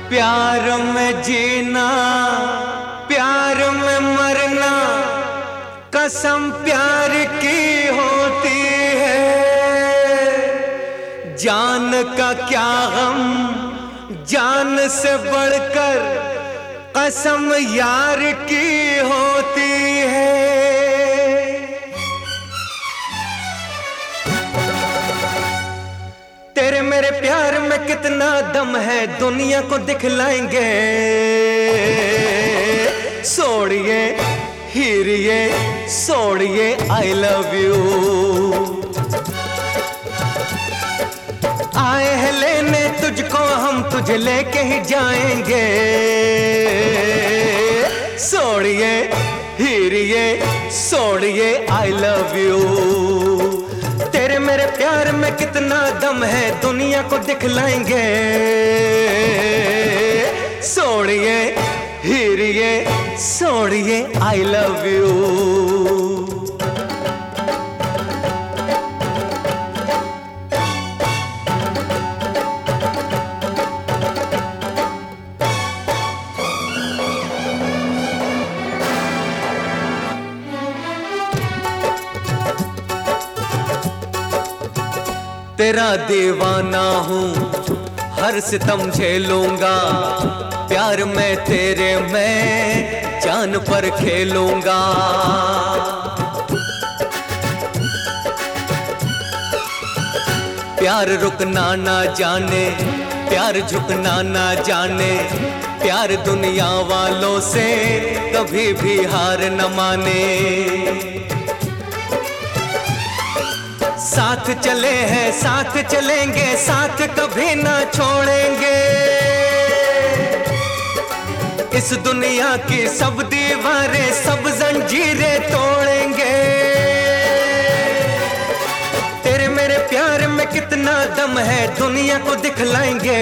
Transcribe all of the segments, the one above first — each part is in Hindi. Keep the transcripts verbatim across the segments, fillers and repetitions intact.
प्यार में जीना प्यार में मरना कसम प्यार की होती है। जान का क्या गम जान से बढ़कर कसम यार की होती है। तेरे मेरे प्यार में कितना दम है दुनिया को दिखलाएंगे। सोड़िए हीरिए सोड़िए आई लव यू। आए हैं लेने तुझको हम तुझे लेके ही जाएंगे। सोड़िए हीरिए सोड़िए आई लव यू। तेरे मेरे प्यार में कितना दम है दुनिया को दिखलाएंगे। सोड़िए हीरिए सोड़िए आई लव यू। तेरा दीवाना हूँ हर सितम झेलूंगा। प्यार में तेरे मैं जान पर खेलूंगा। प्यार रुकना ना जाने प्यार झुकना ना जाने। प्यार दुनिया वालों से कभी भी हार न माने। साथ चले हैं साथ चलेंगे साथ कभी ना छोड़ेंगे। इस दुनिया की सब दीवारें सब जंजीरें तोड़ेंगे। तेरे मेरे प्यार में कितना दम है दुनिया को दिखलाएंगे।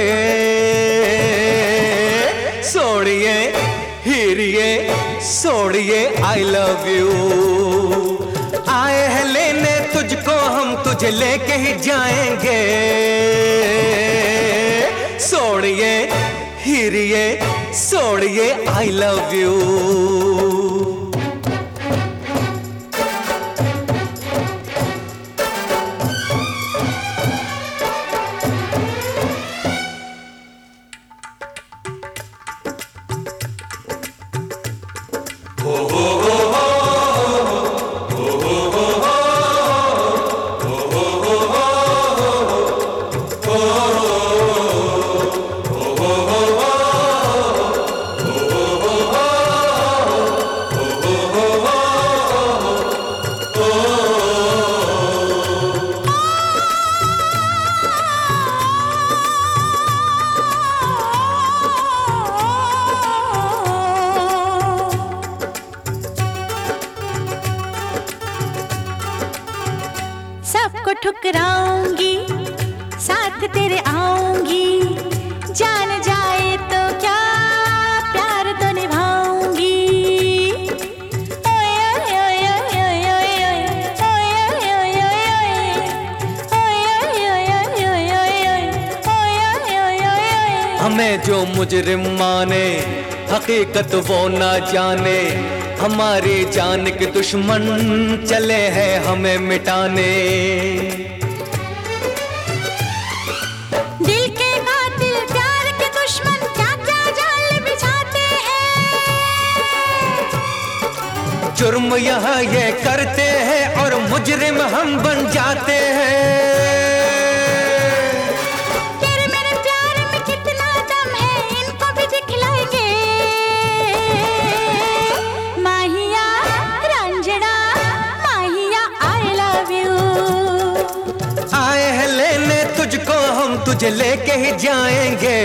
सोड़िए हीरिए सोड़िए आई लव यू। आए हैं लेने तुझको हम तुझे लेके ही जाएंगे। सोड़िए हीरिए सोड़िए आई लव यू। सबको ठुकराऊंगी साथ तेरे आऊंगी। जान जाए तो क्या प्यार तो निभाऊंगी। हमें जो मुजरिम माने हकीकत वो ना जाने। हमारी जान के दुश्मन चले हैं हमें मिटाने। दिल के कातिल प्यार के दुश्मन क्या क्या जाल बिछाते हैं। जुर्म यहाँ ये करते हैं और मुजरिम हम बन जाते हैं। तुझे लेके ही जाएंगे।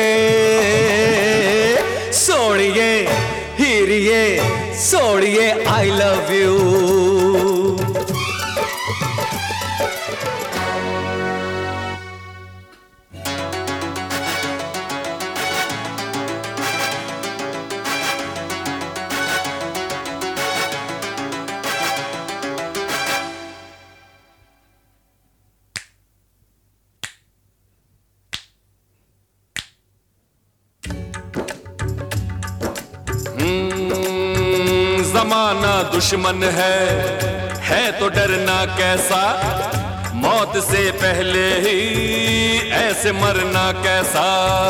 सोड़िए हीरिए सोड़िए आई लव यू। जमाना दुश्मन है है तो डरना कैसा, मौत से पहले ही ऐसे मरना कैसा।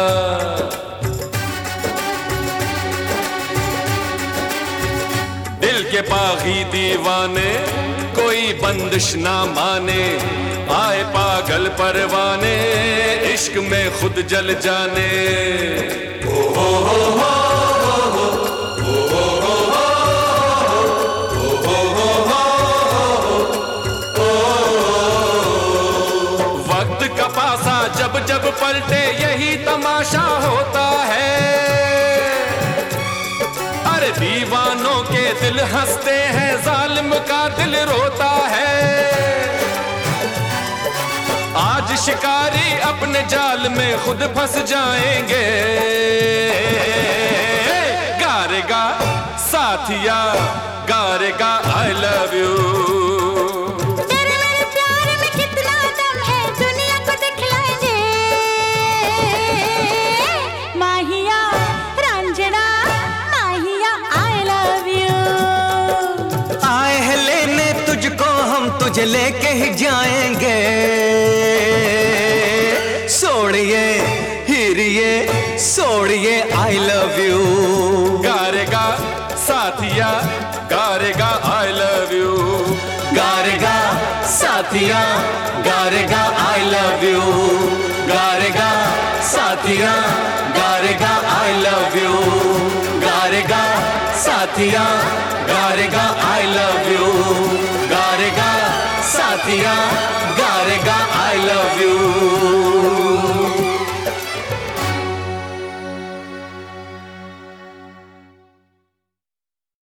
दिल के बागी दीवाने कोई बंदिश ना माने, आए पागल परवाने इश्क में खुद जल जाने। ओ हो हो हो जब जब पलटे यही तमाशा होता है, अरे दीवानों के दिल हंसते हैं जालिम का दिल रोता है। आज शिकारी अपने जाल में खुद फंस जाएंगे, गारेगा साथिया गारेगा आई लव यू। तुझे लेके ही जाएंगे, सोड़िए हीरिए सोड़िए आई लव यू। गारेगा साथिया गारेगा आई लव यू, गारेगा साथिया गारेगा आई लव यू, गारेगा साथिया गारेगा आई लव यू, गारेगा साथिया गारेगा आई लव यू, गारेगा साथिया गारेगा आई लव यू।